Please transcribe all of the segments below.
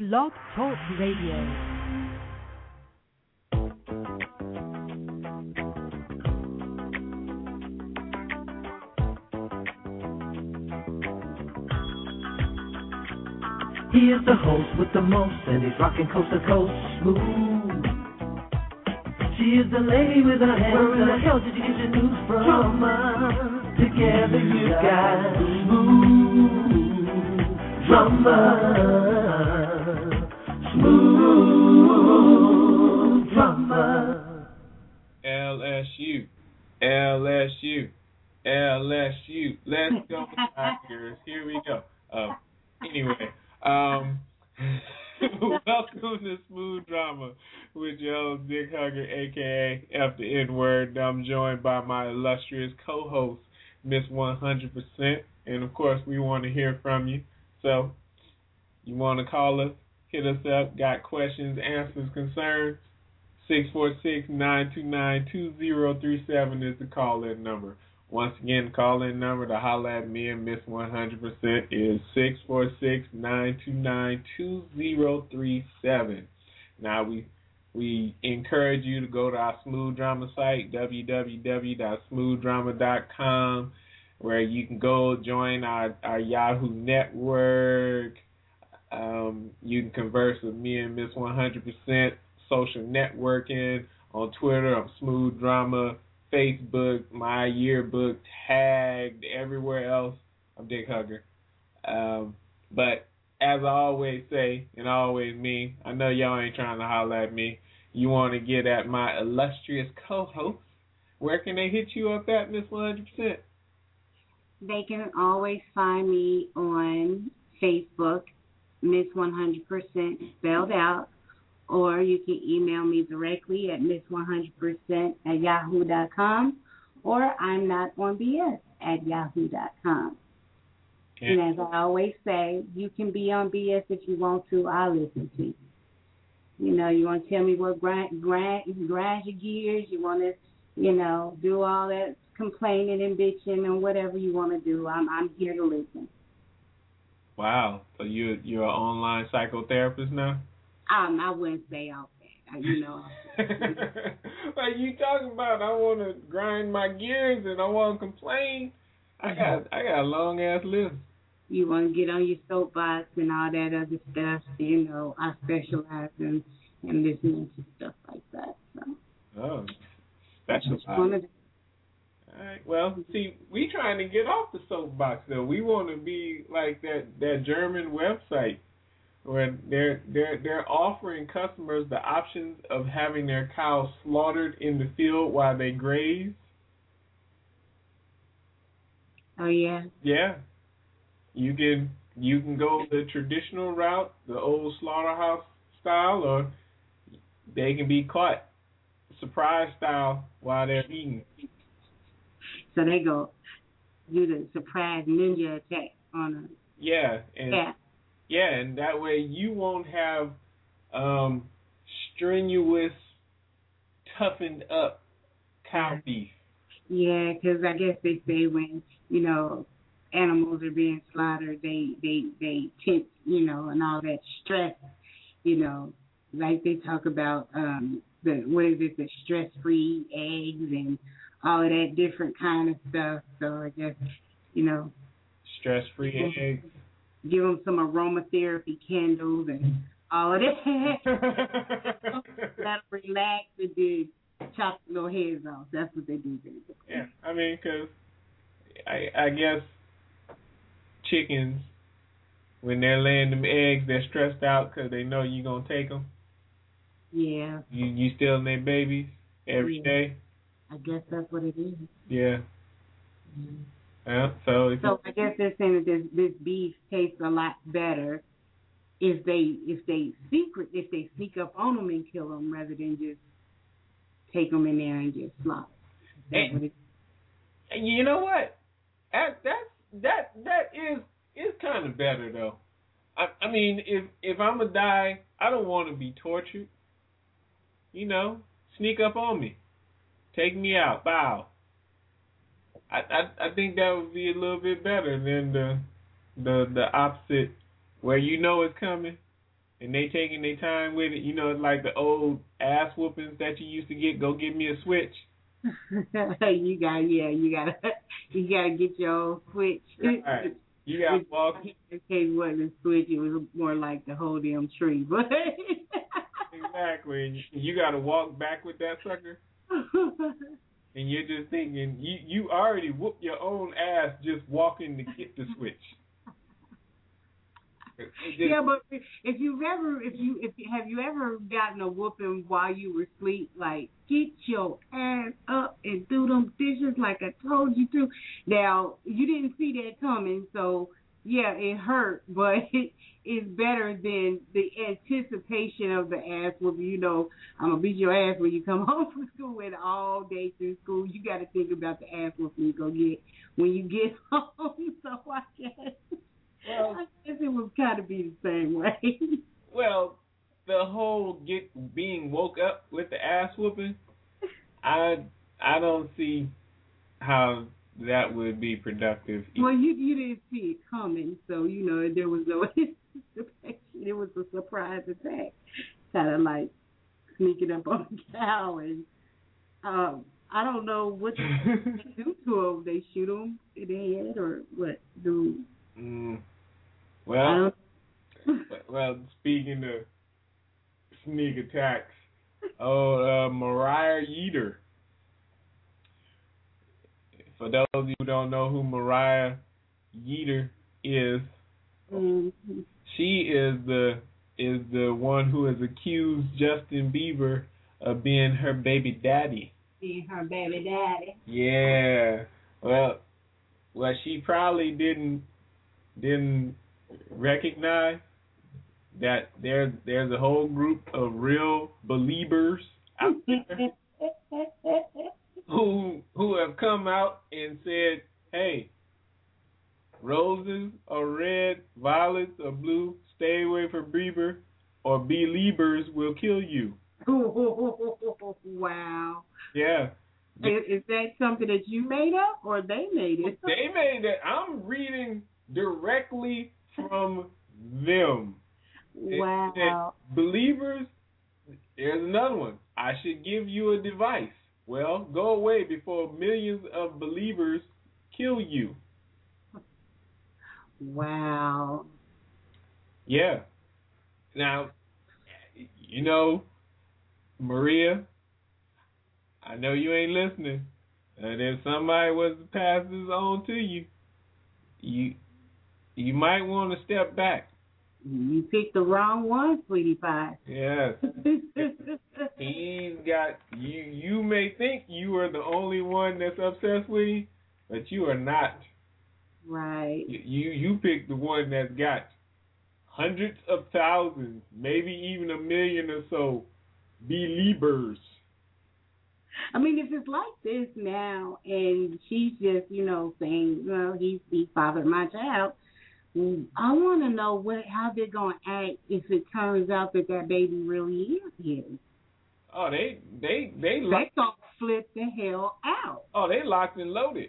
Blog Talk Radio. He is the host with the most, and he's rocking coast to coast smooth. She is the lady with her hands. Where in the hell did you get your news from? Drama. Together you got smooth drama. Smooth drama. LSU. LSU. LSU. Let's go, Tigers. Here we go. Anyway. Welcome to Smooth Drama with your host, Dick Hugger, a.k.a. F the N-Word. I'm joined by my illustrious co-host, Miss 100%. And, of course, we want to hear from you. So, you want to call us, hit us up, got questions, answers, concerns, 646-929-2037 is the call-in number. Once again, the call-in number to holler at me and Miss 100% is 646-929-2037. Now, we encourage you to go to our Smooth Drama site, www.smoothdrama.com, where you can go join our Yahoo network. You can converse with me and Miss 100%, social networking on Twitter. I'm Smooth Drama. Facebook, my yearbook, tagged, everywhere else, I'm Dick Hugger. But as I always say, and I always mean, I know y'all ain't trying to holler at me. You want to get at my illustrious co-host. Where can they hit you up at, Miss 100%? They can always find me on Facebook, Miss 100% spelled out. Or you can email me directly at miss100%@yahoo.com, or I'm not on BS @yahoo.com. Yeah. And as I always say, you can be on BS if you want to. I'll listen to you. You know, you want to tell me what grinds your gears. You want to, do all that complaining and bitching and whatever you want to do. I'm here to listen. Wow. So you're an online psychotherapist now? I wouldn't say all that, Like you talking about, I want to grind my gears and I want to complain. I got a long ass list. You want to get on your soapbox and all that other stuff. I specialize in listening to stuff like that. So. Oh, specialize. All right. Well, see, we trying to get off the soapbox though. We want to be like that German website, where they're offering customers the options of having their cows slaughtered in the field while they graze. Oh yeah. Yeah. You can go the traditional route, the old slaughterhouse style, or they can be caught surprise style while they're eating. So they go do the surprise ninja attack on them. Yeah. Yeah, and that way you won't have strenuous, toughened up cow beef. Yeah, because I guess they say when, animals are being slaughtered, they tense, and all that stress, like they talk about the stress-free eggs and all of that different kind of stuff. So I guess, stress-free eggs. Give them some aromatherapy candles and all of that. Let them relax and then chop little heads off. That's what they do. Yeah, I mean, because I guess chickens, when they're laying them eggs, they're stressed out because they know you're going to take them. Yeah. You stealing their babies every day. I guess that's what it is. Yeah. Mm-hmm. So I guess they're saying that this beef tastes a lot better if they sneak up on them and kill them rather than just take them in there and just slaughter. And you know what? That is kind of better though. I mean, if I'm gonna die, I don't want to be tortured. Sneak up on me, take me out, bow. I think that would be a little bit better than the opposite, where it's coming and they taking their time with it. You know, it's like the old ass whoopings that you used to get. Go give me a switch. you gotta get your own switch. Right. You gotta walk. In case it wasn't a switch, it was more like the whole damn tree. But exactly, and you gotta walk back with that sucker. And you're just thinking, you already whooped your own ass just walking to get the switch. Yeah, but have you ever gotten a whooping while you were asleep? Like, get your ass up and do them dishes like I told you to. Now, you didn't see that coming, so yeah, it hurt, but it's better than the anticipation of the ass whooping. You know, I'm gonna beat your ass when you come home from school, and all day through school, you got to think about the ass whooping you go get when you get home. So I guess it would kind of be the same way. Well, the whole being woke up with the ass whooping, I don't see how that would be productive. Well, you didn't see it coming, so you know there was no anticipation. It was a surprise attack, kind of like sneaking up on the cow, and I don't know what they do to him. They shoot him in the head or what? Well, speaking of sneak attacks, Mariah Yeater. For those of you who don't know who Mariah Yeater is, she is the one who has accused Justin Bieber of being her baby daddy. Being her baby daddy. Yeah. Well, she probably didn't recognize that there's a whole group of real believers out there who have come out and said, hey, roses are red, violets are blue, stay away from Bieber, or Beliebers will kill you. Wow. Yeah. Is that something that you made up or they made it? They made it. I'm reading directly from them. Wow. Believers, there's another one. I should give you a device. Well, go away before millions of believers kill you. Wow. Yeah. Now, you know, Maria, I know you ain't listening. And if somebody was to pass this on to you, you might want to step back. You picked the wrong one, sweetie pie. Yes. He's got you. You may think you are the only one that's obsessed with him, but you are not. Right. You picked the one that's got hundreds of thousands, maybe even 1 million or so believers. I mean, if it's like this now, and she's just, saying, well, he fathered my child, I want to know how they're going to act if it turns out that baby really is his. Oh, they gonna flip the hell out. Oh, they locked and loaded.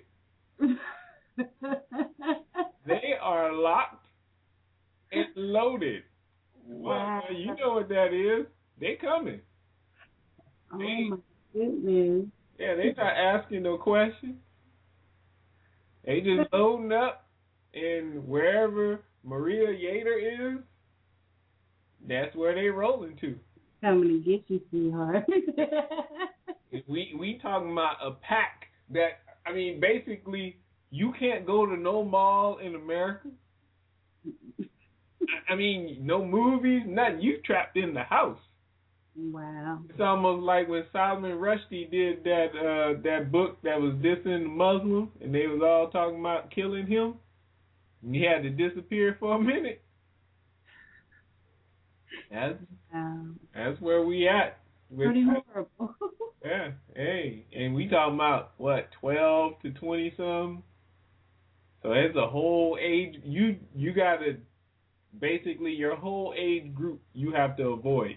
They are locked and loaded. Wow. Well, you know what that is. They coming. Oh my goodness. Yeah, they not asking no questions. They just loading up, and wherever Maria Yeater is, that's where they rolling to. Coming to get you, sweetheart. we talking about a pack that, I mean, basically, you can't go to no mall in America. I mean, no movies, nothing. You trapped in the house. Wow. It's almost like when Salman Rushdie did that book that was dissing the Muslims, and they was all talking about killing him, and he had to disappear for a minute. That's where we at. Pretty horrible. Yeah. Hey, and we talking about what, 12 to 20 some. So it's a whole age. You gotta basically your whole age group you have to avoid.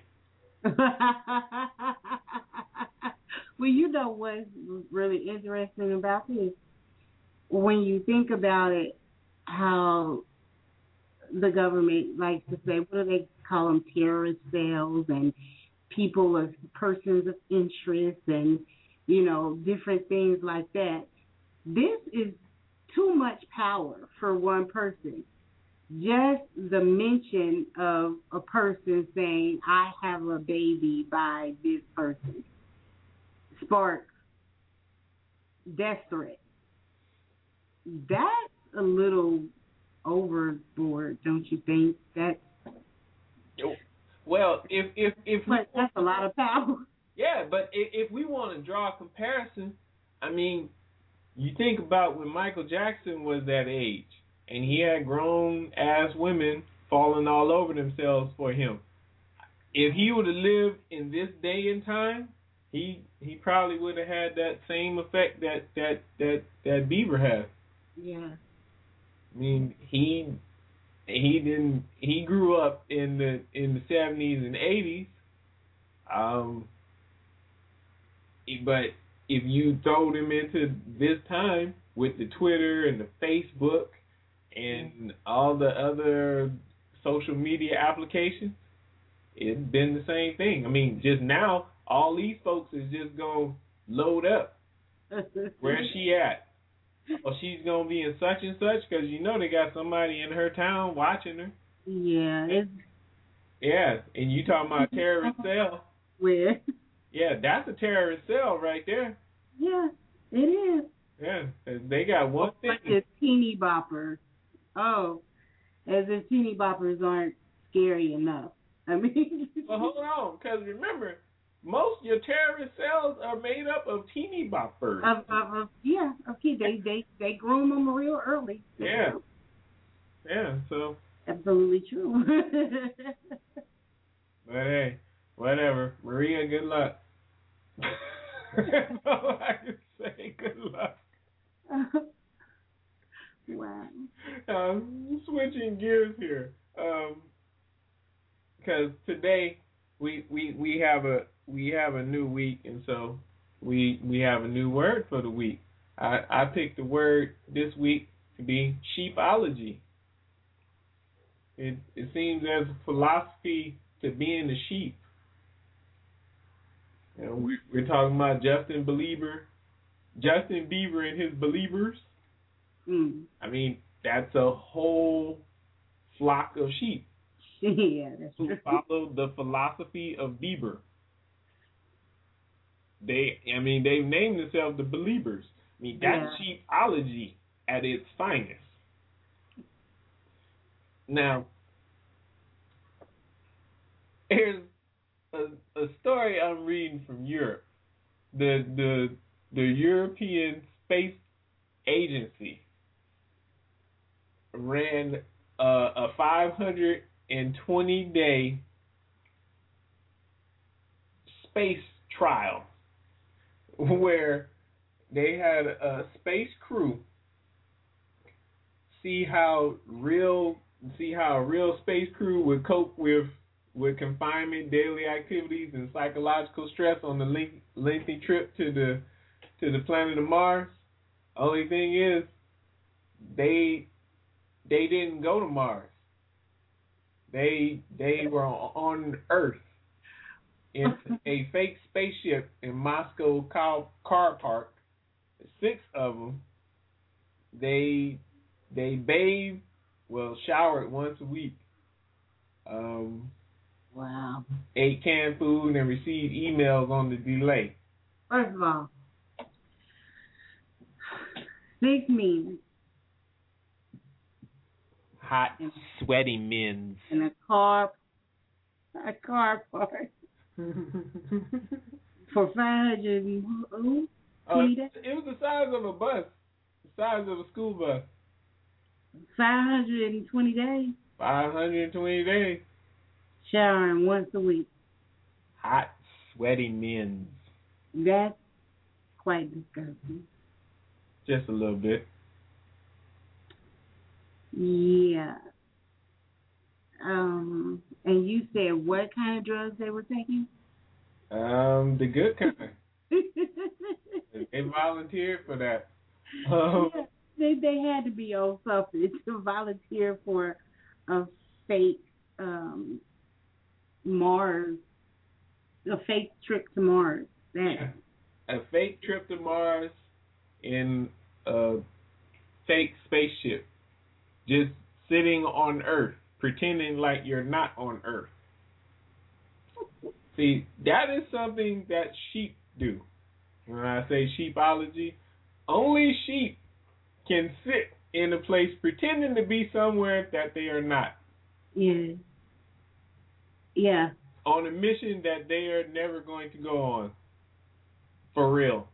Well, you know what's really interesting about this? When you think about it, how the government likes to say, what do they call them terrorist cells and people of persons of interest and, different things like that. This is too much power for one person. Just the mention of a person saying, I have a baby by this person sparks death threat. That's a little overboard, don't you think? Well, if but that's a lot of power. Yeah, but if we want to draw a comparison, I mean, you think about when Michael Jackson was that age, and he had grown-ass women falling all over themselves for him. If he would have lived in this day and time, he probably would have had that same effect that Bieber has. Yeah. I mean, he grew up in the 70s and 80s. But if you throwed him into this time with the Twitter and the Facebook and all the other social media applications, it'd been the same thing. I mean, just now, all these folks is just going to load up. Where's she at? Oh, she's going to be in such and such, because they got somebody in her town watching her. Yeah. Yeah, and you talking about a terrorist cell. Where? Yeah, that's a terrorist cell right there. Yeah, it is. Yeah, they got one thing. Like the teeny boppers. Oh, as if teeny boppers aren't scary enough. I mean. Well, hold on, because remember, most of your terrorist cells are made up of teeny boppers. Okay, they groom them real early. Yeah. Yeah, so. Absolutely true. But hey, whatever. Maria, good luck. That's all I can say. Good luck. Wow. Switching gears here, because today we have a new week, and so we have a new word for the week. I picked the word this week to be sheepology. It seems there's a philosophy to being a sheep. We're talking about Justin Bieber and his believers. I mean, that's a whole flock of sheep. Yeah, that's who true. follow the philosophy of Bieber. They've named themselves the Believers. I mean, that's sheepology at its finest. Now, here's a story I'm reading from Europe. The European Space Agency ran a 520-day space trial where they had a space crew see how a real space crew would cope with confinement, daily activities, and psychological stress on the lengthy trip to the planet of Mars. Only thing is, they didn't go to Mars. They were on Earth in a fake spaceship in Moscow car park. 6 of them. They bathed, showered once a week. Wow. Ate canned food and received emails on the delay. First of all, 6 means hot, sweaty men in a car park for 520 days. It was the size of a bus, the size of a school bus. 520 days. 520 days. Showering once a week. Hot, sweaty men. That's quite disgusting. Just a little bit. Yeah. And you said what kind of drugs they were taking? The good kind. They volunteered for that. They had to be on something to volunteer for a fake Mars, a fake trip to Mars. Yeah. A fake trip to Mars in a fake spaceship. Just sitting on Earth, pretending like you're not on Earth. See, that is something that sheep do. When I say sheepology, only sheep can sit in a place pretending to be somewhere that they are not. Yeah. Yeah. On a mission that they are never going to go on. For real.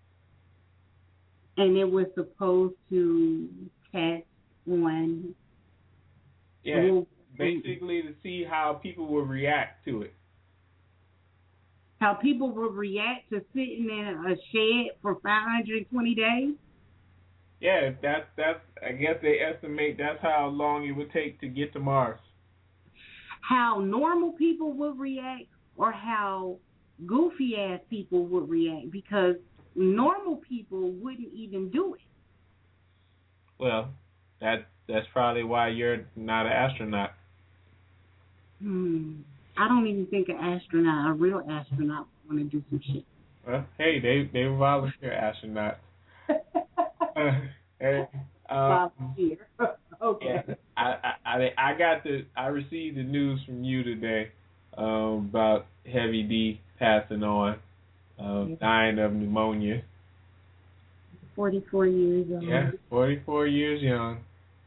And it was supposed to test on. Yeah, basically to see how people will react to it. How people will react to sitting in a shed for 520 days? Yeah, that's I guess they estimate that's how long it would take to get to Mars. How normal people would react or how goofy ass people would react, because normal people wouldn't even do it. Well, that's probably why you're not an astronaut. I don't even think an astronaut, a real astronaut, want to do some shit. Well, hey, they volunteer astronauts. Hey, volunteer. Okay. Yeah, I received the news from you today about Heavy D passing on, dying of pneumonia. 44 years old. Yeah, 44 years young.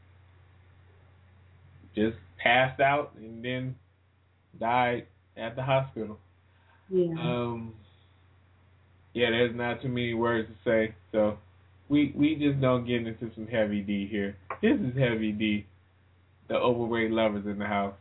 Just passed out and then died at the hospital. Yeah. Yeah, there's not too many words to say, so we just don't get into some Heavy D here. This is Heavy D, the overweight lovers in the house.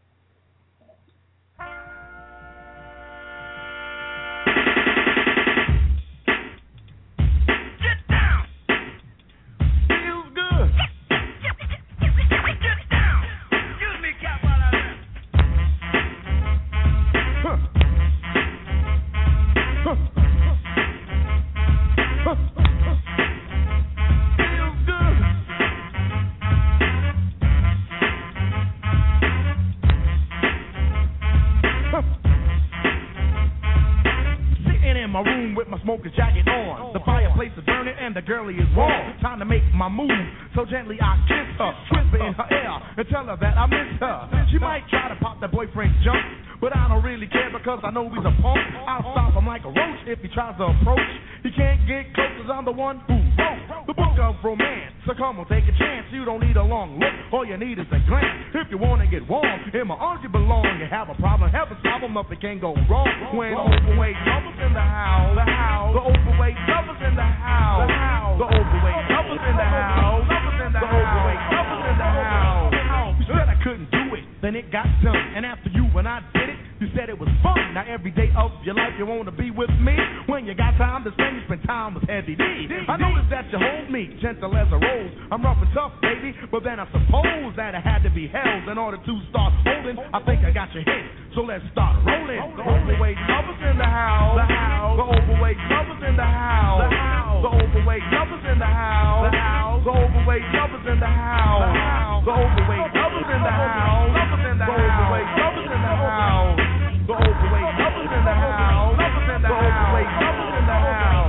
Smoker's jacket on, the fireplace is burning and the girlie is warm. Time to make my move, so gently I kiss her, whisper in her ear and tell her that I miss her. She might try to pop that boyfriend's jump, but I don't really care because I know he's a punk. I'll stop him like a roach if he tries to approach. He can't get close cause I'm the one who wrote the book of romance. So come on, take a chance, you don't need a long look, all you need is a glance. If you wanna get warm, in my arms you belong. You have a problem, have a problem up, it can't go wrong. When overweight lovers in the house, the overweight lovers in the house, the overweight lovers in the house, the overweight lovers in the house. You said I couldn't do it, then it got done. And after you and I did it, you said it was fun. Now every day of your life you wanna be with me. When you got time to spend, you spend time with Heavy D. I noticed that you hold me gentle as a rose. I'm rough and tough, baby, but then I suppose that I had to be held in order to start holding. I think I got your hint, so let's start rolling. The overweight lovers in the house, the overweight lovers in the house, the overweight lovers in the house, the overweight lovers in the house, the overweight lovers in the house, the overweight lovers in the house, the overweight lovers in the house, the overweight lovers in the house.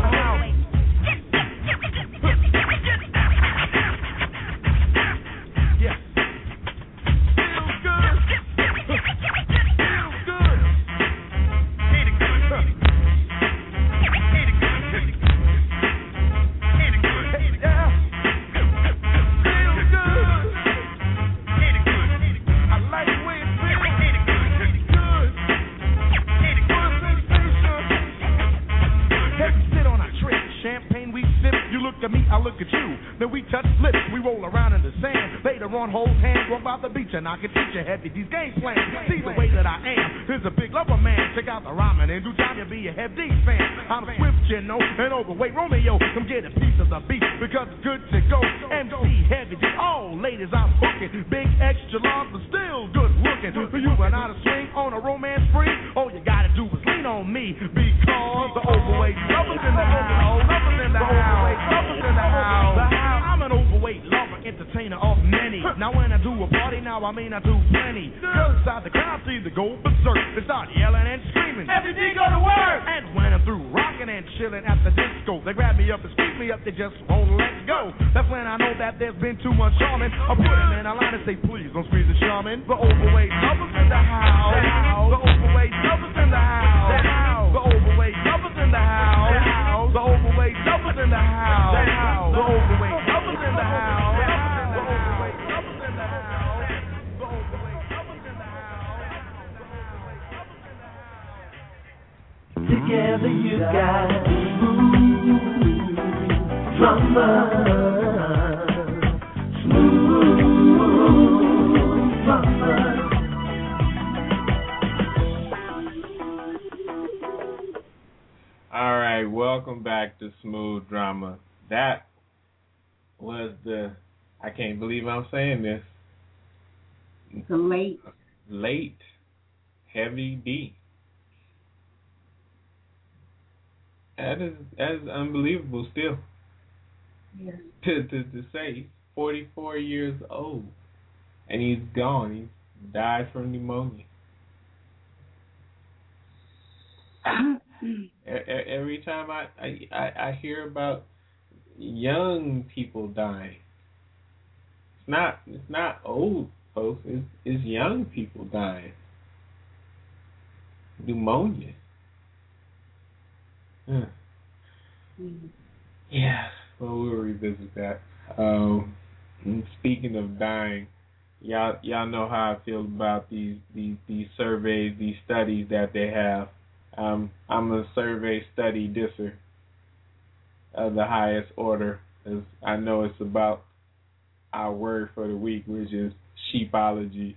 At me, I look at you, then we touch lips, we roll around in the sand. Later on, hold hands, walk by the beach, and I can teach you Heavy these game plans. See the way that I am, is a big lover man. Check out the rhyming, in due time you'll be a Heavy fan. I'm swift, you know, and overweight Romeo. Come get a piece of the beat, because it's good to go. MC Heavy D, all ladies I'm hooking. Big extra large, but still good looking. For you and I to swing on a romance spree, all you gotta do is lean on me, because the overweight lovers in the house, lovers in the house, lovers in the house. I'm an overweight lover entertainer of many. Now when I do a party, now I mean I do plenty. Girls inside the crowd see the go berserk. They start yelling and screaming, everything go to work. And when I'm through rocking and chilling at the disco, they grab me up and squeeze me up, they just won't let go. That's when I know that there's been too much charming. I put them in a line and say, please don't squeeze the charming. The overweight lovers in the house. The overweight lovers in the house. The overweight lovers in the house. The overweight lovers in the house. The overweight lovers in the house. The overweight lovers in the house. The overweight lovers in the house. Together you got smooth drama. Smooth drama. All right, welcome back to Smooth Drama. That was I can't believe I'm saying this. The late Heavy D. That is unbelievable still. Yeah. To say 44 years old and he's gone. He died from pneumonia. Every time I hear about young people dying, it's not old folks. It's young people dying. Pneumonia. Yeah. Well, we'll revisit that. Speaking of dying, y'all know how I feel about these surveys, these studies that they have. I'm a survey study disser of the highest order, as I know it's about our word for the week, which is sheepology.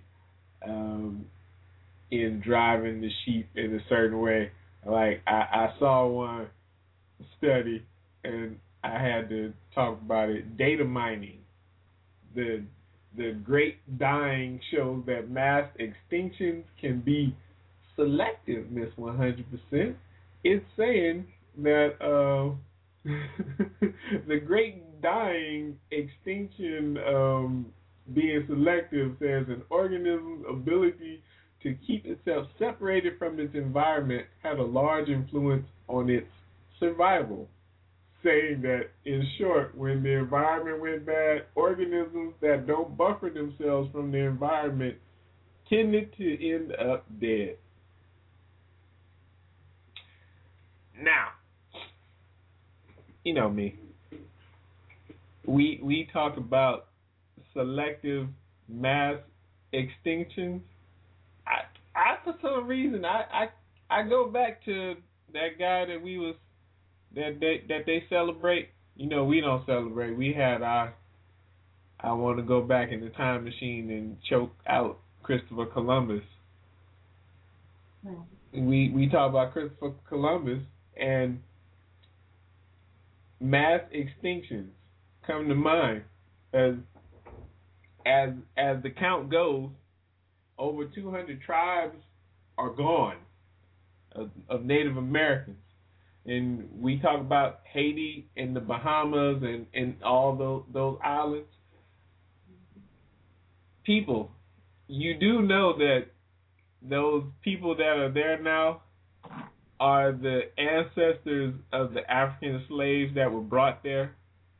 In driving the sheep in a certain way. Like I saw one study and I had to talk about it. Data mining. The great dying shows that mass extinctions can be selective, Miss 100%. It's saying that the great dying extinction being selective says an organism's ability to keep itself separated from its environment had a large influence on its survival. Saying that, in short, when the environment went bad, organisms that don't buffer themselves from the environment tended to end up dead. Now, you know me. We talk about selective mass extinctions. I for some reason I go back to that guy that they celebrate. You know, we don't celebrate. We had I want to go back in the time machine and choke out Christopher Columbus. Right. We talk about Christopher Columbus and mass extinctions come to mind as the count goes. Over 200 tribes are gone of Native Americans. And we talk about Haiti and the Bahamas and all those islands. People, you do know that those people that are there now are the ancestors of the African slaves that were brought there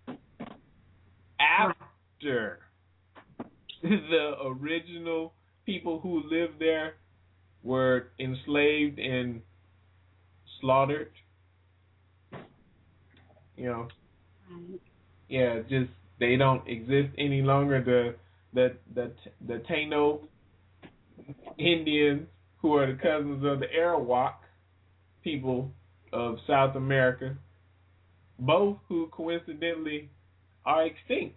after the original people who lived there were enslaved and slaughtered. You know, yeah, just they don't exist any longer. The Taino Indians, who are the cousins of the Arawak people of South America, both who coincidentally are extinct.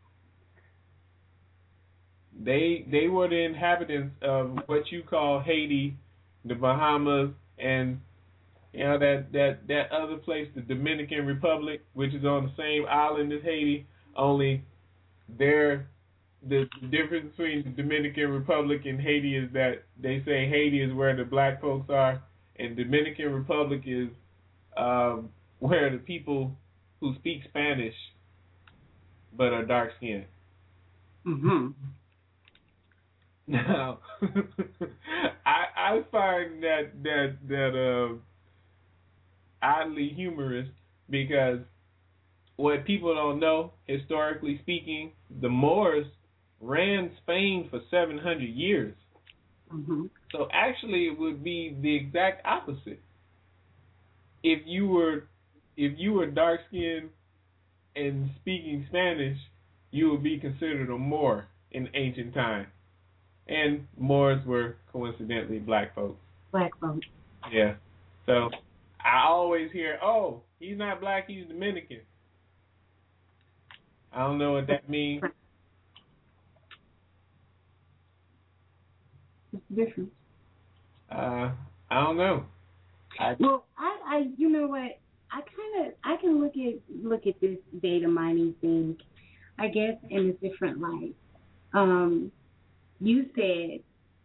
They were the inhabitants of what you call Haiti, the Bahamas, and you know that other place, the Dominican Republic, which is on the same island as Haiti. Only the difference between the Dominican Republic and Haiti is that they say Haiti is where the black folks are, and Dominican Republic is where the people who speak Spanish but are dark skinned. Mm-hmm. Now, I find that oddly humorous because what people don't know, historically speaking, the Moors ran Spain for 700 years. Mm-hmm. So actually, it would be the exact opposite. If you were dark skinned and speaking Spanish, you would be considered a Moor in ancient times. And Moors were coincidentally black folks. Black folks. Yeah. So I always hear, oh, he's not black, he's Dominican. I don't know what that means. It's different. I don't know. Well, I you know what? I can look at this data mining thing, I guess, in a different light. You said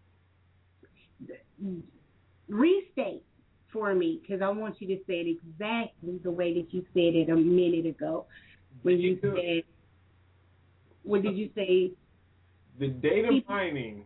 restate for me because I want you to say it exactly the way that you said it a minute ago when you said. What did you say? The data mining.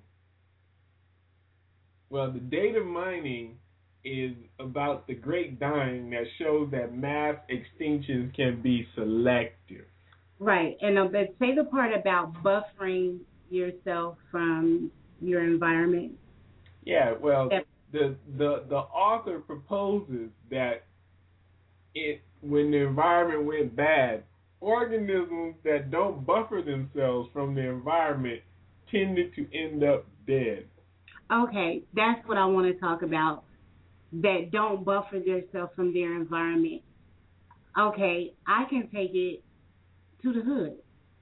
Well, the data mining is about the great dying that shows that mass extinctions can be selective. Right, and but say the part about buffering yourself from your environment. Yeah, well, the author proposes that when the environment went bad, organisms that don't buffer themselves from the environment tended to end up dead. Okay, that's what I want to talk about. That don't buffer themselves from their environment. Okay, I can take it to the hood.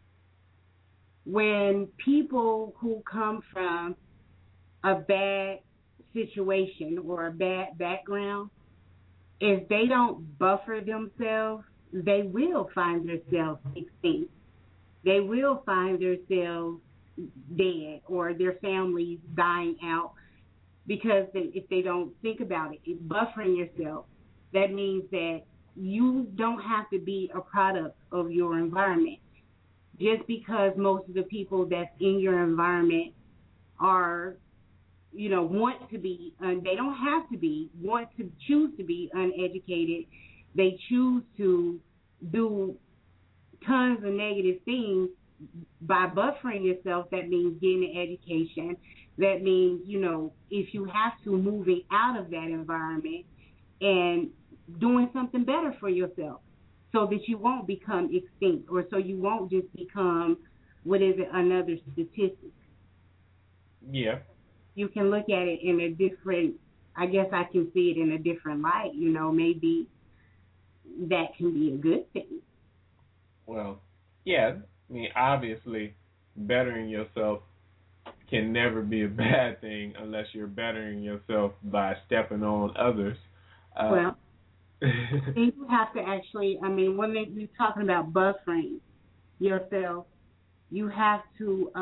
When people who come from a bad situation or a bad background, if they don't buffer themselves, they will find themselves extinct. They will find themselves dead or their families dying out because if they don't think about it, buffering yourself, that means that you don't have to be a product of your environment. Just because most of the people that's in your environment are, want to be, they don't have to be, want to choose to be uneducated. They choose to do tons of negative things. By buffering yourself, that means getting an education. That means, if you have to, moving out of that environment and doing something better for yourself so that you won't become extinct or so you won't just become, another statistic. Yeah. You can look at it in a different, I guess I can see it in a different light, maybe that can be a good thing. Well, yeah, I mean, obviously, bettering yourself can never be a bad thing unless you're bettering yourself by stepping on others. Well, you have to actually, when you're talking about buffering yourself, you have to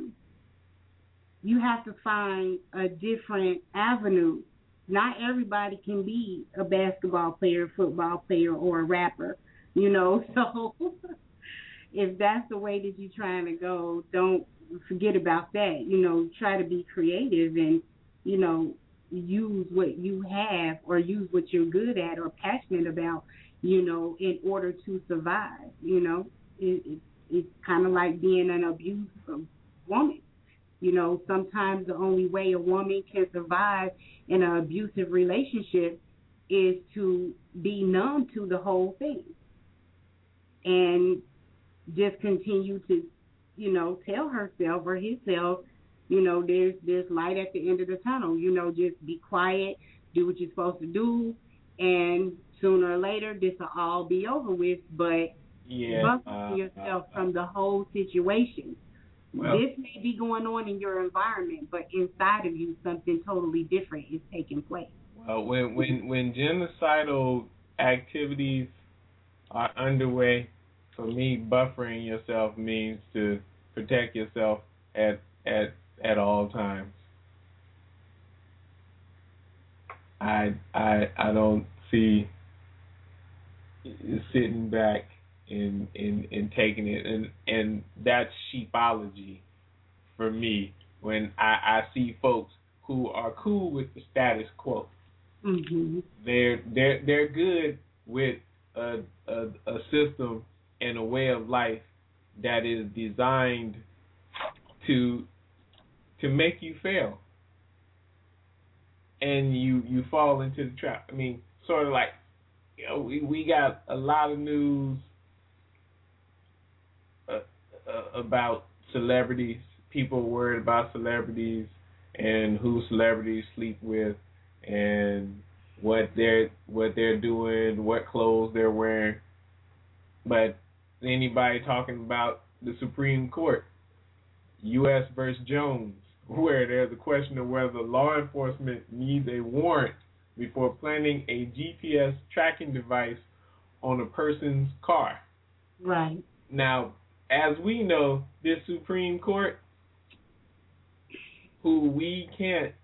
find a different avenue. Not everybody can be a basketball player, football player, or a rapper, so if that's the way that you're trying to go, don't forget about that. Try to be creative and, use what you have or use what you're good at or passionate about, in order to survive. It's kind of like being an abused woman. Sometimes the only way a woman can survive in an abusive relationship is to be numb to the whole thing and just continue to, tell herself or himself, there's light at the end of the tunnel. Just be quiet, do what you're supposed to do, and sooner or later this will all be over with. But buffer yourself from the whole situation. Well, this may be going on in your environment, but inside of you, something totally different is taking place. Well, when genocidal activities are underway, for me, buffering yourself means to protect yourself at all times. I don't see sitting back in taking it, and that's sheepology for me when I see folks who are cool with the status quo. Mm-hmm. They're good with a system and a way of life that is designed to make you fail, and you fall into the trap. I mean, sort of like, you know, we got a lot of news about celebrities. People worried about celebrities and who celebrities sleep with, and what they're doing, what clothes they're wearing. But anybody talking about the Supreme Court, U.S. versus Jones, where there's a question of whether law enforcement needs a warrant before planting a GPS tracking device on a person's car. Right. Now, as we know, this Supreme Court, who we can't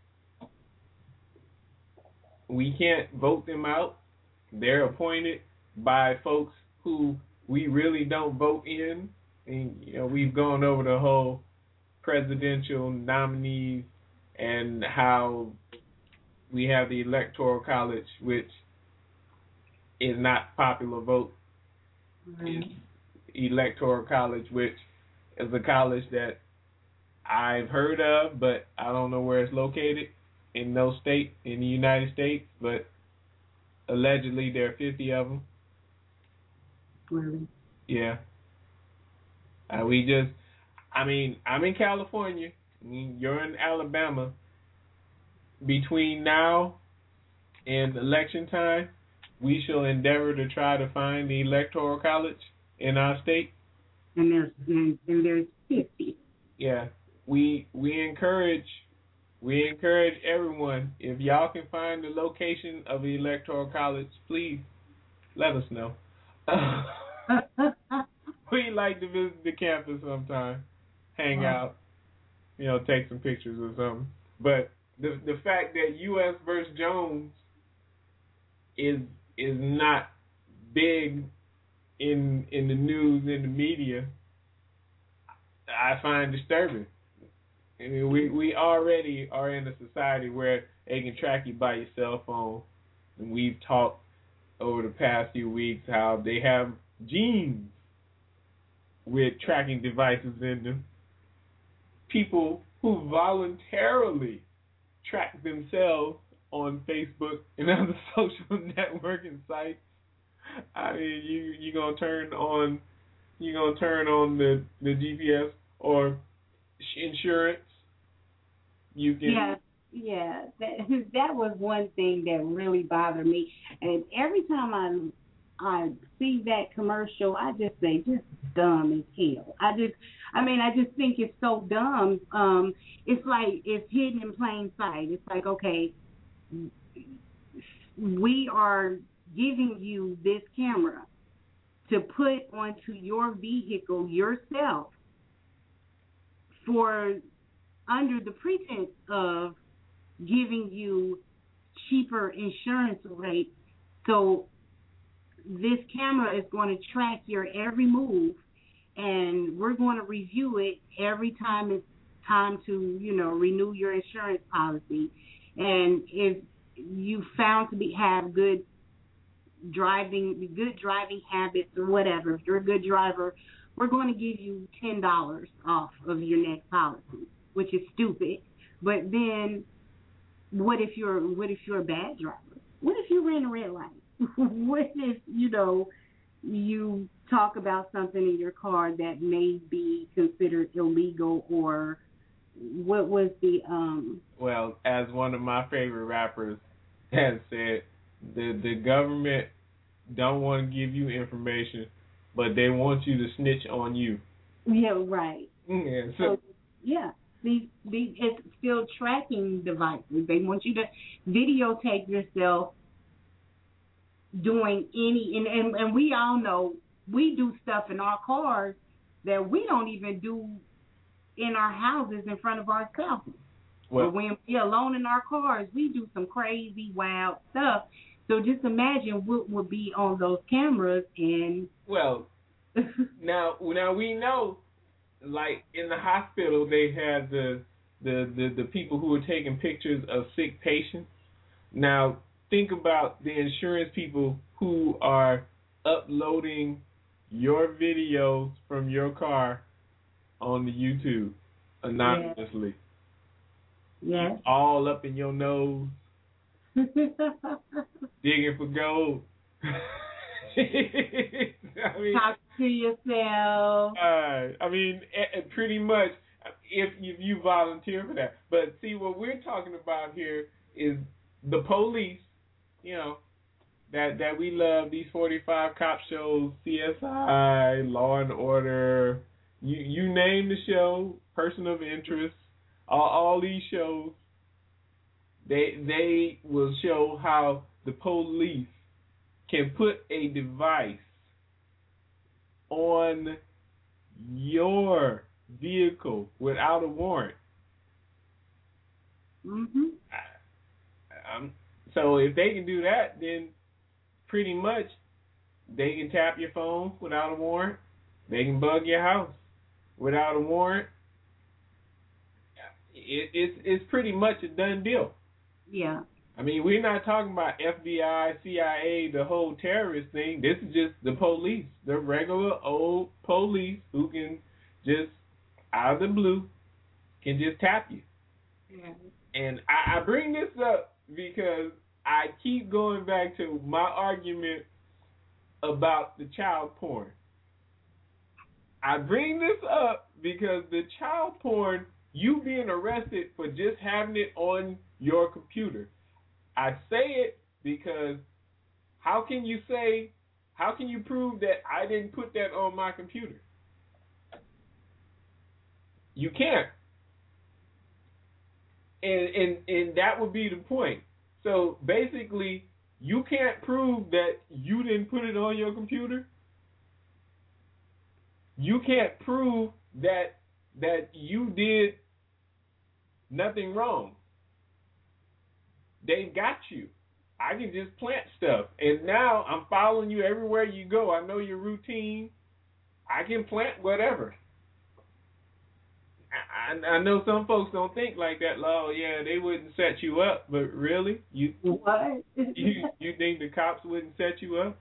vote them out. They're appointed by folks who we really don't vote in. And, you know, we've gone over the whole presidential nominees and how we have the Electoral College, which is not popular vote. Right. It's Electoral College, which is a college that I've heard of, but I don't know where it's located in no state in the United States, but allegedly there are 50 of them. Really? Yeah. I'm in California. I mean, you're in Alabama. Between now and election time, we shall endeavor to try to find the Electoral College in our state. And there's 50. Yeah. We encourage everyone, if y'all can find the location of the Electoral College, please let us know. We like to visit the campus sometime, hang out, you know, take some pictures or something. But the fact that U.S. versus Jones is not big in the news, in the media, I find disturbing. I mean, we already are in a society where they can track you by your cell phone, and we've talked over the past few weeks how they have genes with tracking devices in them. People who voluntarily track themselves on Facebook and other social networking sites. I mean, you're gonna turn on the GPS or insurance. You can. Yeah. That was one thing that really bothered me, and every time I see that commercial, I just say, just dumb as hell. I just think it's so dumb. It's like it's hidden in plain sight. It's like, okay, we are giving you this camera to put onto your vehicle yourself for under the pretense of giving you cheaper insurance rates. So this camera is going to track your every move, and we're going to review it every time it's time to, renew your insurance policy. And if you found to have good driving habits or whatever, if you're a good driver, we're going to give you $10 off of your next policy, which is stupid. But then, what if you're a bad driver? What if you ran a red light? What if you talk about something in your car that may be considered illegal, or what was the Well, as one of my favorite rappers has said, the government don't want to give you information, but they want you to snitch on you. Yeah, right. Yeah. So yeah, it's still tracking devices. They want you to videotape yourself doing and we all know we do stuff in our cars that we don't even do in our houses in front of our spouses. But when we're alone in our cars, we do some crazy, wild stuff. So just imagine what would be on those cameras. And well, Now we know, like in the hospital, they had the people who were taking pictures of sick patients. Now think about the insurance people who are uploading your videos from your car on the YouTube anonymously. Yes. All up in your nose, digging for gold. I mean, talk to yourself. I mean, pretty much if you volunteer for that. But see, what we're talking about here is the police, you know, that we love, these 45 cop shows, CSI, Law and Order, you name the show, Person of Interest, all these shows, they will show how the police can put a device on your vehicle without a warrant. Mhm. So if they can do that, then pretty much they can tap your phone without a warrant. They can bug your house without a warrant. It's pretty much a done deal. Yeah. I mean, we're not talking about FBI, CIA, the whole terrorist thing. This is just the police, the regular old police who can just, out of the blue, can just tap you. Yeah. And I bring this up because I keep going back to my argument about the child porn. I bring this up because the child porn, you being arrested for just having it on your computer. I say it because how can you prove that I didn't put that on my computer? You can't. And that would be the point. So basically, you can't prove that you didn't put it on your computer. You can't prove that you did nothing wrong. They've got you. I can just plant stuff. And now I'm following you everywhere you go. I know your routine. I can plant whatever. I know some folks don't think like that. Oh, yeah, they wouldn't set you up. But really? What? you think the cops wouldn't set you up?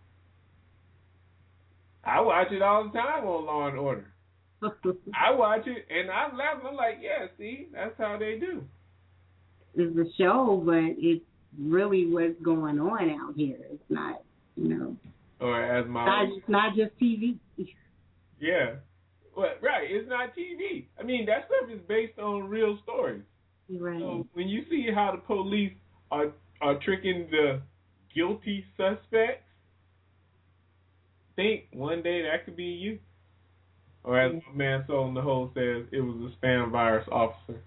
I watch it all the time on Law and Order. I watch it, and I'm laughing. I'm like, yeah, see, that's how they do. It's a show, but it's really what's going on out here. It's not, Or as it's not just TV. Yeah. Well, right. It's not TV. I mean, that stuff is based on real stories. Right. So when you see how the police are tricking the guilty suspects, think one day that could be you. Or as my man Soul in the Hole says, it was a spam virus officer.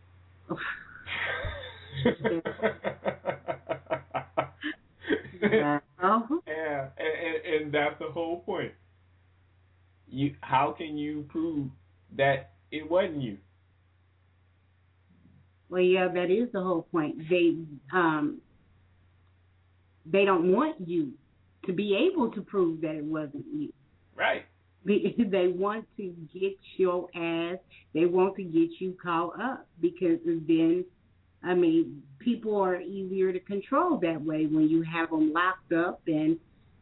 Yeah, and that's the whole point. How can you prove that it wasn't you? Well, yeah, that is the whole point. They don't want you to be able to prove that it wasn't you. Right. They want to get your ass. They want to get you caught up because then, I mean, people are easier to control that way when you have them locked up, and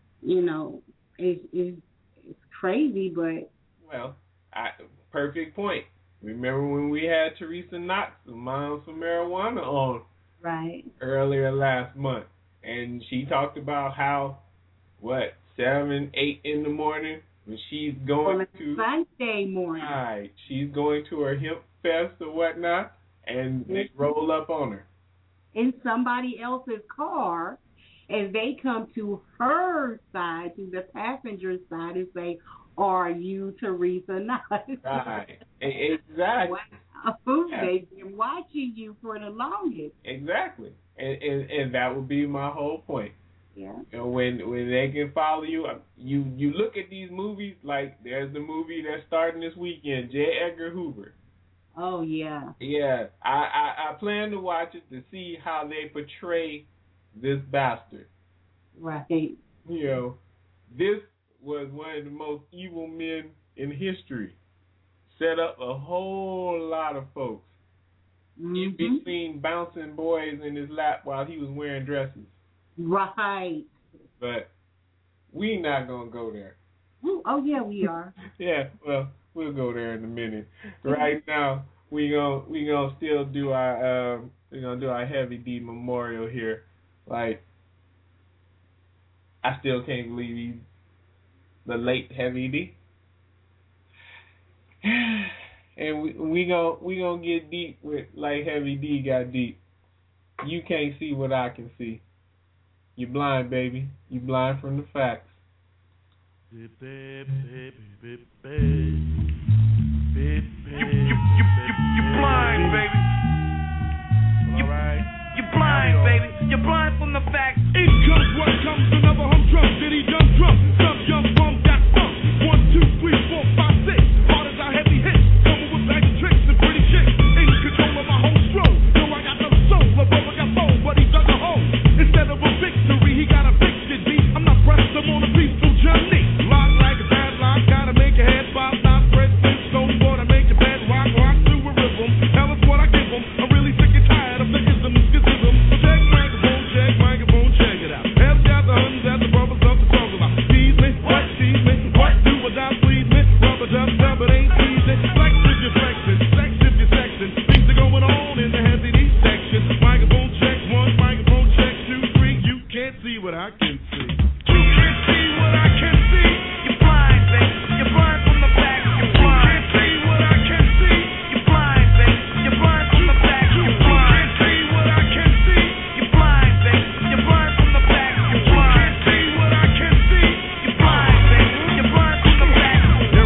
it's crazy, but perfect point. Remember when we had Teresa Knox, the Moms for Marijuana, on earlier last month, and she talked about how 7, 8 in the morning when she's going to Sunday morning. Right, she's going to her hemp fest or whatnot, and they roll up on her in somebody else's car, and they come to her side, to the passenger side, and say, "Are you Teresa Knox?" Right, exactly. Wow. They've been watching you for the longest. Exactly, and that would be my whole point. Yeah. When they can follow you, you look at these movies, like there's the movie that's starting this weekend, J. Edgar Hoover. Oh, yeah. Yeah, I plan to watch it to see how they portray this bastard. Right. This was one of the most evil men in history. Set up a whole lot of folks. In between bouncing boys in his lap while he was wearing dresses. Right. But we not gonna go there. Oh yeah, we are. Yeah, well, we'll go there in a minute. Right now, we gonna still do our Heavy D memorial here. Like, I still can't believe he's the late Heavy D. And we gonna get deep with like Heavy D got deep. You can't see what I can see. You blind, baby. You blind from the facts. You blind, baby. You blind, baby. You're blind from the facts. In comes what comes, another humdrum, diddy dumb drum. Some young bum got funk. 1, 2, 3, 4, 5, 6. Hard as our heavy hits. Coming with bags of tricks and pretty chicks. In control of my whole stroll. No, I got no soul. A brother got soul, but he dug a hole. Instead of a victory, he got a fixed beat. I'm not pressed, I'm on a peaceful journey. Lock like a padlock, gotta make your head pop. Not press this stone boy to make your bed rock to a rhythm. Hell is what I give them. I'm really sick and tired of the ism, schism. Check microphone, check it out. Help got the huns at the brothers of the talk about. Tease me, what, do or die, please me. Rubber dub, it ain't easy. Flex if you're flexing, sex if you're sexing. Things are going on in the Heavy D section. Microphone check 1, microphone check 2, 3. You can't see what I can see. You can't see what I can see. You're blind, baby. You're blind from the back. You're blind. You can't see what I can see. You're blind, baby. You're blind from the back. You're blind. You can't see what I can see. You're blind, baby. You're blind from the back. You're blind. You can't see what I can see. You're blind, baby. You're blind from the back.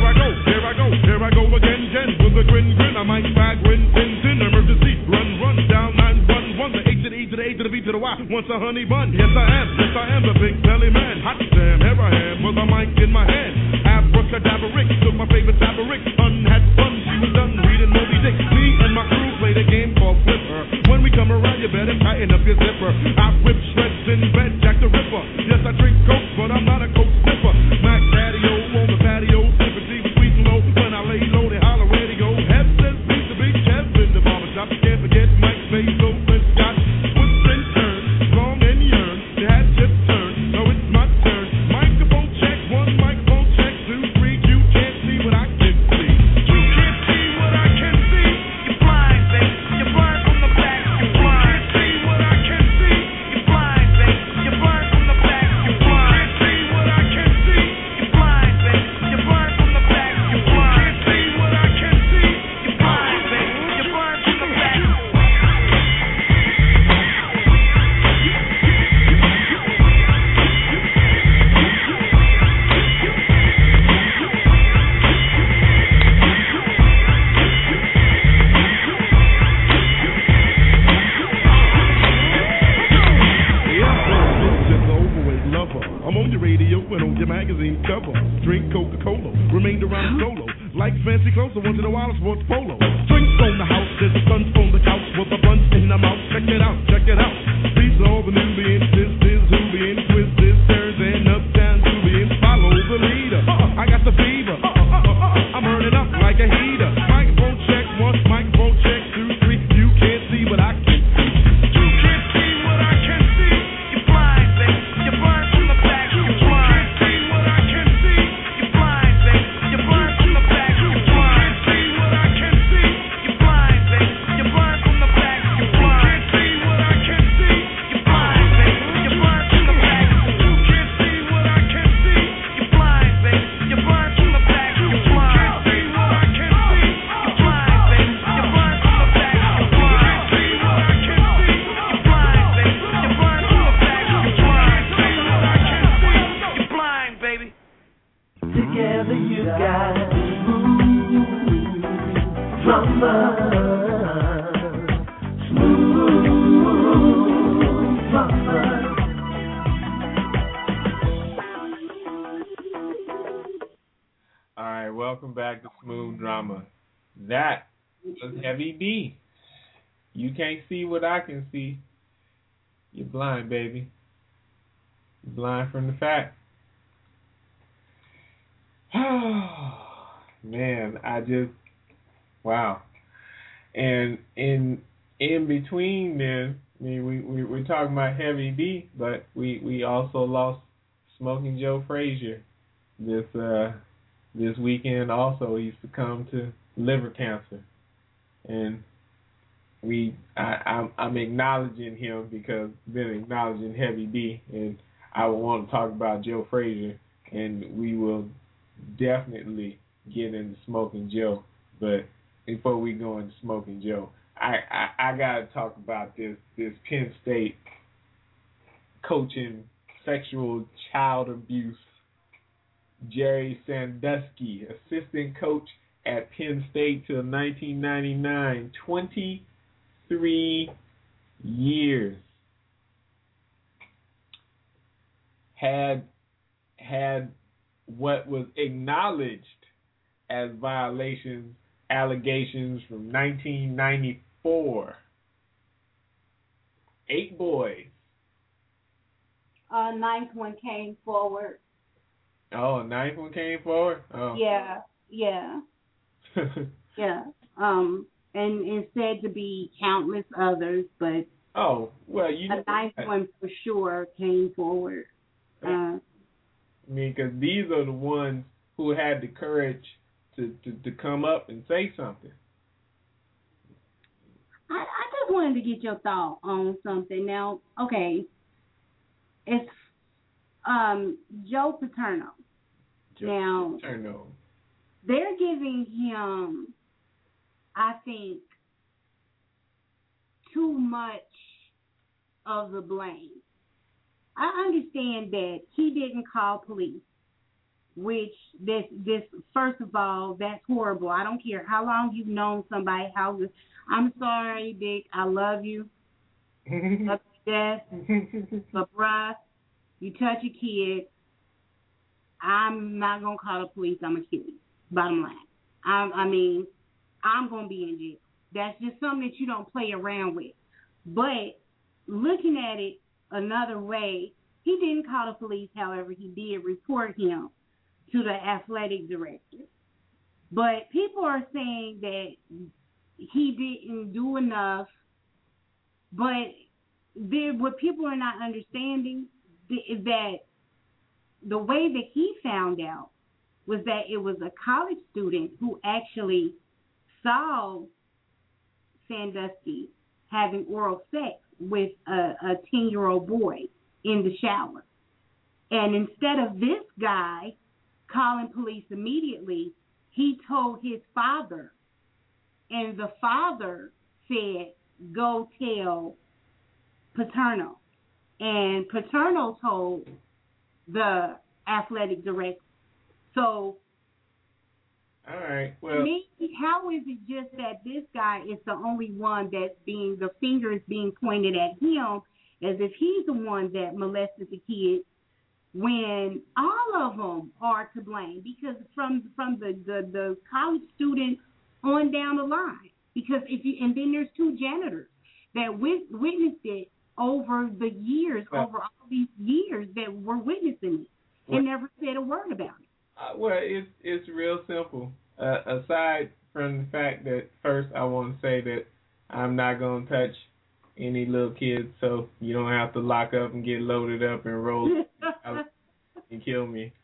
Here I go again, with a grin. I might bag, win, emergency, run, down 911, the H to the E to the A to the B to the Y, once a honey bun. Yes, I am the big belly man. Hot damn, here I am, with a mic in my hand. Abracadabra Rick, took my favorite fabric, had fun, she was done reading Moby Dick. Me and my crew played a game called Flipper. When we come around, you better tighten up your zipper. I rip shreds in bed, Jack the Ripper. Yes, I drink coke, but I'm not a coke sniffer. Mac patio on the patio, sipping tea with sweet and low. When I lay low, they holler ready go. Hev says beat the big chef in the barbershop. Can't forget Mike Bezos and Scott. Twists and turns, long and yearn. They had just turned, so it's my turn. Microphone check 1, microphone check 2, 3. You can't see what I can see. You can't see what I can see. You're blind, baby. You're blind from the back. You're blind. You can't see what I can see. You're blind, baby. You're blind from the back. You're blind. You can't see what I can see. You're blind, baby. You're blind from the back. You're blind. You can't see what I can see. You're blind, baby. You're blind from the back. I'm on your radio and on your magazine cover. Drink Coca-Cola, remained around solo. Like fancy clothes, so once in a while I sports polo. Drinks on the house, there's a sun on the couch with a bunch in the mouth. Check it out. These are all the new beings. This is who being. Twist this, turns and uptown Julians. Follow the leader. I got the fever. I'm burning up like a heater. Microphone check 1, microphone check 2, 3. You can't see what I can see. You can't see what I can see. You're blind, baby. You're blind from the back. You're blind. You can't see what I can see. You're blind, baby. You're blind from the back. You're blind. You can't see what I can see. You're blind, baby. You're blind from the back. You're blind. You can't see what I can see. You're blind, baby. You're blind from the back. You can't see what I can see. You're blind, baby. You're blind from the back. You're blind. You can't see what I can see. You're blind, baby. You're blind from the back. You're blind. You can't see what I can see. You're blind, baby. You're blind from the back. You're blind. You can't see what I can see. You're blind, baby. Together you got smooth drummer, smooth drummer. All right, welcome back to Smooth Drama. That was Heavy D. You can't see what I can see. You're blind, baby. You're blind from the fact. Man, wow. And in between then, I mean, we're talking about Heavy D, but we also lost Smoking Joe Frazier this weekend. Also, he succumbed to liver cancer, and I'm acknowledging him because I've been acknowledging Heavy D, and I want to talk about Joe Frazier, and we will definitely get into Smoking Joe. But before we go into Smoking Joe, I gotta talk about this Penn State coaching sexual child abuse. Jerry Sandusky, assistant coach at Penn State till 1999, 23 years. Had what was acknowledged as allegations from 1994. 8 boys. Ninth one came forward. Oh, ninth one came forward? Oh. Yeah. Yeah. And it's said to be countless others, but oh, well, a ninth one for sure came forward. I mean, because these are the ones who had the courage to come up and say something. I just wanted to get your thought on something. Now, okay, it's Joe Paterno. Now, they're giving him, I think, too much of the blame. I understand that he didn't call police, which this first of all, that's horrible. I don't care how long you've known somebody. I'm sorry, Dick. I love you. Love you to death. But bruh, you touch a kid, I'm not gonna call the police. I'm gonna kill you. Bottom line. I mean, I'm gonna be in jail. That's just something that you don't play around with. But looking at it another way, he didn't call the police. However, he did report him to the athletic director. But people are saying that he didn't do enough. But what people are not understanding is that the way that he found out was that it was a college student who actually saw Sandusky having oral sex with a 10-year-old boy in the shower. And instead of this guy calling police immediately, he told his father. And the father said, go tell Paterno. And Paterno told the athletic director. So, all right. Well, how is it just that this guy is the only one that's the finger is being pointed at him as if he's the one that molested the kids, when all of them are to blame? Because from the college student on down the line, because and then there's 2 janitors that witnessed it over the years, over all these years that were witnessing it and never said a word about it. Well, it's real simple. Aside from the fact that first I want to say that I'm not going to touch any little kids, so you don't have to lock up and get loaded up and roll and kill me.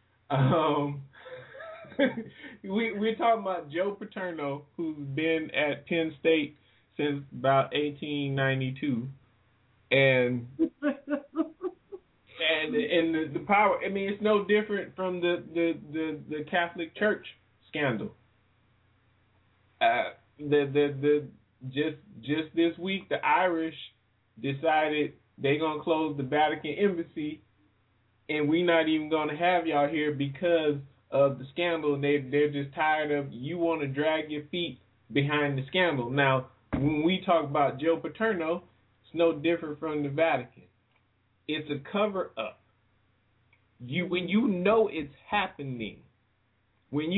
We're talking about Joe Paterno, who's been at Penn State since about 1892, and the power. I mean, it's no different from the Catholic Church scandal. Just this week, the Irish decided they're gonna close the Vatican embassy, and we're not even gonna have y'all here because of the scandal. They're just tired of you want to drag your feet behind the scandal. Now, when we talk about Joe Paterno, it's no different from the Vatican. It's a cover up. When you know it's happening, and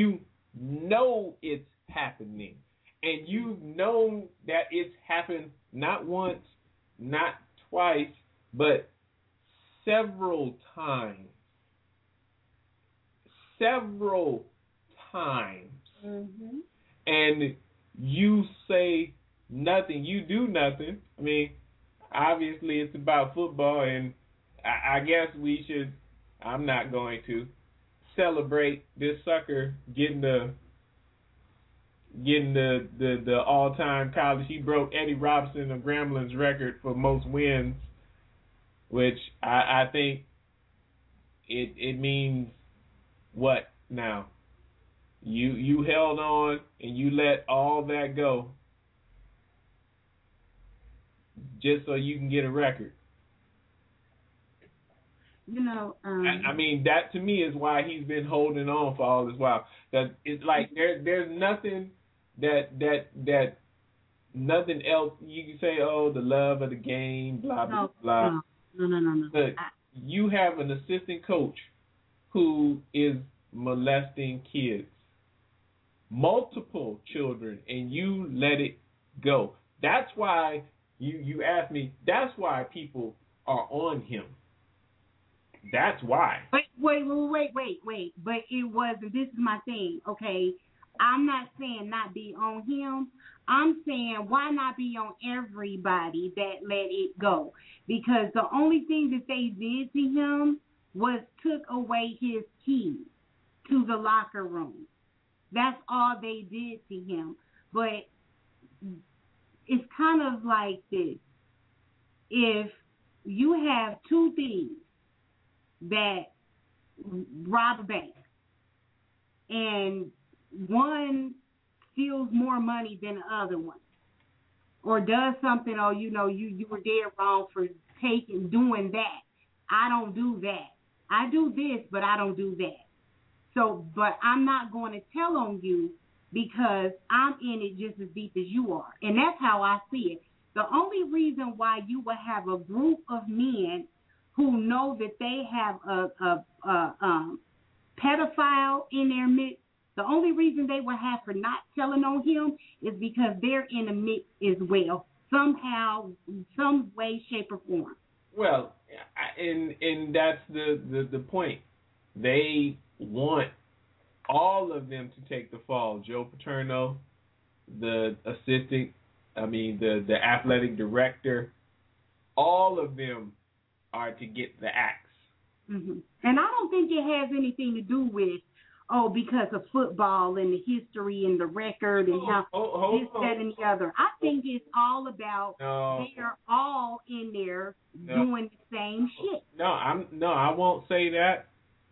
you've known that it's happened not once, not twice, but several times. Several times, Mm-hmm. and you say nothing, you do nothing. I mean, obviously it's about football, and I guess we should. I'm not going to celebrate this sucker getting the all-time college. He broke Eddie Robinson of Gramblin's record for most wins, which I think it means what now? You held on and you let all that go just so you can get a record. You know, I mean, that to me is why he's been holding on for all this while. That it's like there's nothing that nothing else you can say. Oh, the love of the game, blah blah blah. No. But you have an assistant coach who is molesting kids, multiple children, and you let it go. That's why you asked me. That's why people are on him. That's why. Wait. But it wasn't. This is my thing, okay? I'm not saying not be on him. I'm saying why not be on everybody that let it go? Because the only thing that they did to him was took away his keys to the locker room. That's all they did to him. But it's kind of like this. If you have two thieves that rob a bank, and one steals more money than the other one, or does something, or you were dead wrong for doing that. I don't do that. I do this, but I don't do that. So, but I'm not going to tell on you because I'm in it just as deep as you are, and that's how I see it. The only reason why you will have a group of men who know that they have a pedophile in their midst, the only reason they will have for not telling on him is because they're in the mix as well, somehow, some way, shape, or form. Well, and that's the point. They want all of them to take the fall. Joe Paterno, the assistant, the athletic director, all of them are to get the axe. Mm-hmm. And I don't think it has anything to do with, because of football and the history and the record and that and the other. I think it's all about they're all in there doing the same shit. I won't say that.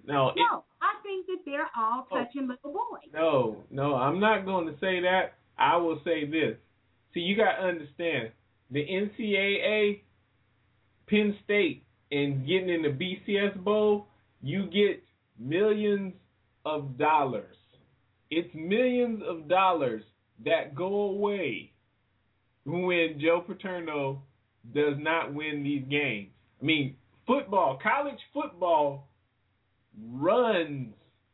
I think that they're all touching little boys. No, I'm not going to say that. I will say this. See, you got to understand, the NCAA, Penn State, and getting in the BCS Bowl, you get millions of dollars. It's millions of dollars that go away when Joe Paterno does not win these games. I mean, college football runs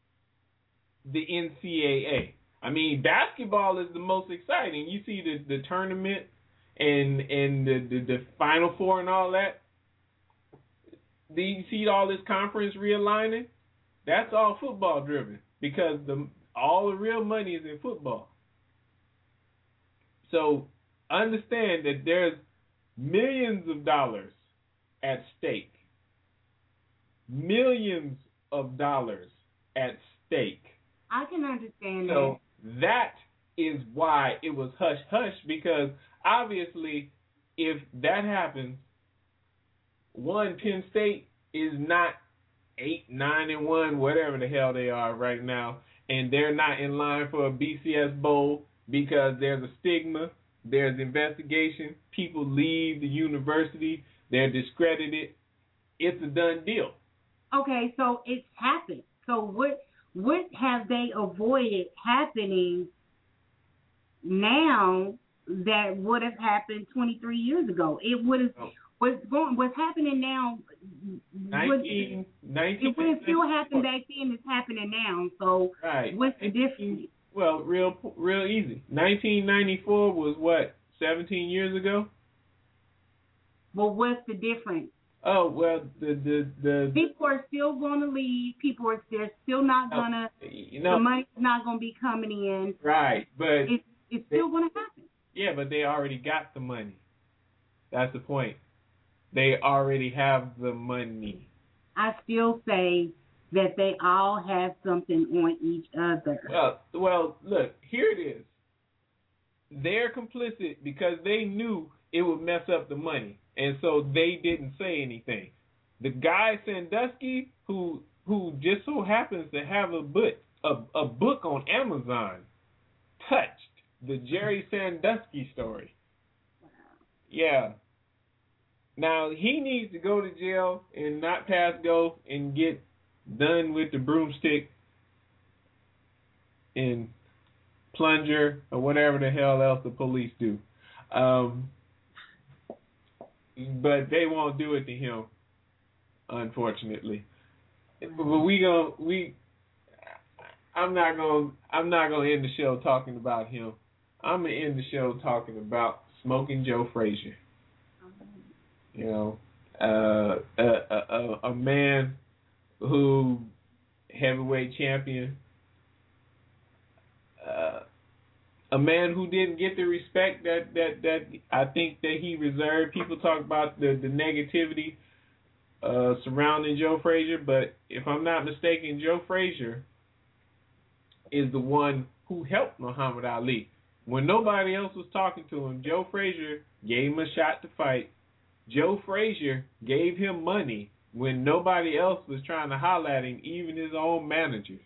the NCAA. I mean, basketball is the most exciting. You see the tournament and the Final Four and all that. Do you see all this conference realigning? That's all football driven because all the real money is in football. So understand that there's millions of dollars at stake. Millions of dollars at stake. I can understand that. So that is why it was hush-hush, because obviously if that happens, Penn State is not 8-9-1, whatever the hell they are right now, and they're not in line for a BCS Bowl because there's a stigma, there's investigation, people leave the university, they're discredited. It's a done deal. Okay, so it's happened. So what have they avoided happening now that would have happened 23 years ago? It would have. What's happening now? It would have still happened back then. It's happening now. So right. What's the difference? Well, real easy. 1994 was what, 17 years ago? Well, what's the difference? Oh well, the people are still going to leave. They're still not gonna. The money's not gonna be coming in. Right, but it's still gonna happen. Yeah, but they already got the money. That's the point. They already have the money. I still say that they all have something on each other. Well, look, here it is. They're complicit because they knew it would mess up the money, and so they didn't say anything. The guy Sandusky, who just so happens to have a book on Amazon, touched the Jerry Sandusky story. Wow. Yeah. Now he needs to go to jail and not pass go and get done with the broomstick and plunger or whatever the hell else the police do. But they won't do it to him, unfortunately. But I'm not gonna end the show talking about him. I'm gonna end the show talking about Smoking Joe Frazier. You know, a man who heavyweight champion, a man who didn't get the respect that I think that he deserved. People talk about the negativity surrounding Joe Frazier, but if I'm not mistaken, Joe Frazier is the one who helped Muhammad Ali. When nobody else was talking to him, Joe Frazier gave him a shot to fight. Joe Frazier gave him money when nobody else was trying to holler at him, even his own managers.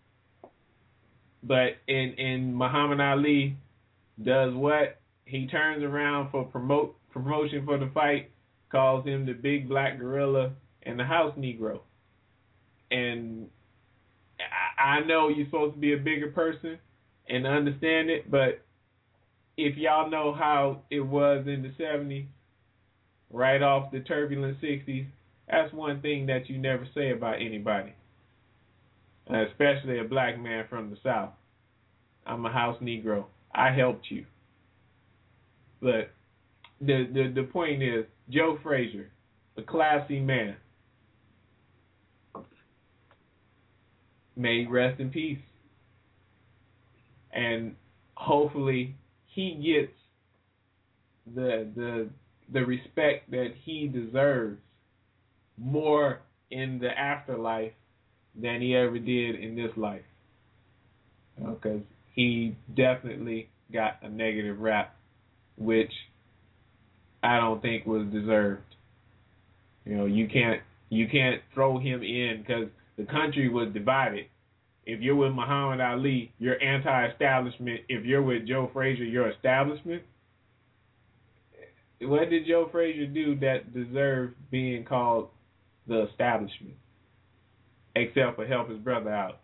But in Muhammad Ali does what? He turns around for promotion for the fight, calls him the big black gorilla and the house Negro. And I know you're supposed to be a bigger person and understand it, but if y'all know how it was in the 70s, right off the turbulent 60s, that's one thing that you never say about anybody, especially a black man from the South. I'm a house Negro. I helped you. But the point is, Joe Frazier, a classy man, may rest in peace. And hopefully he gets the respect that he deserves more in the afterlife than he ever did in this life. Because he definitely got a negative rap, which I don't think was deserved. You know, you can't throw him in because the country was divided. If you're with Muhammad Ali, you're anti-establishment. If you're with Joe Frazier, you're establishment. What did Joe Frazier do that deserved being called the establishment, except for help his brother out?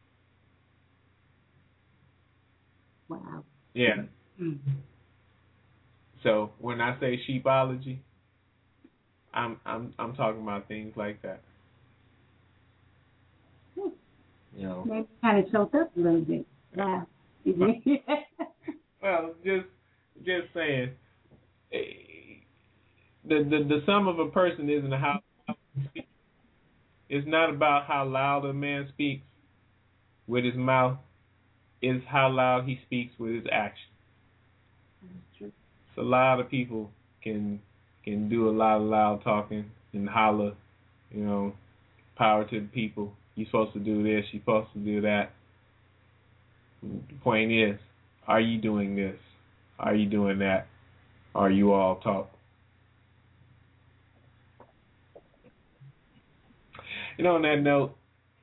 Wow. Yeah. Mm-hmm. So when I say sheepology, I'm talking about things like that. You know. Maybe kind of choked up a little bit. Wow. Well, just saying. The sum of a person isn't how he speaks. It's not about how loud a man speaks with his mouth. It's how loud he speaks with his actions. That's true. So a lot of people can do a lot of loud talking and holler, you know, power to the people. You're supposed to do this. You're supposed to do that. The point is, are you doing this? Are you doing that? Are you all talk? You know, on that note,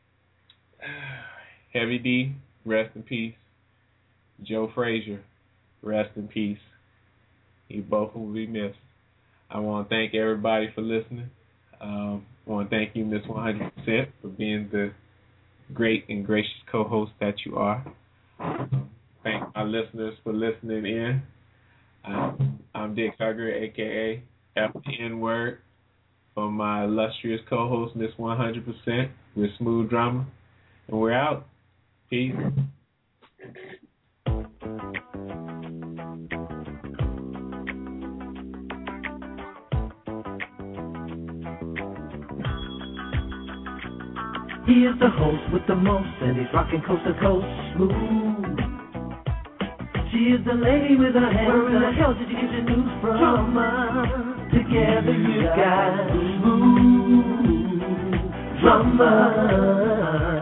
Heavy D, rest in peace. Joe Frazier, rest in peace. You both will be missed. I want to thank everybody for listening. I want to thank you, Miss 100%, for being the great and gracious co-host that you are. Thank my listeners for listening in. I'm Dick Hugger, a.k.a. F the N-word, for my illustrious co-host, Miss 100%, with Smooth Drama. And we're out. Peace. He is the host with the most, and he's rocking coast to coast smooth. She is the lady with her hands. Where in the hell did you get your news from? Drama. Together you got smooth drama.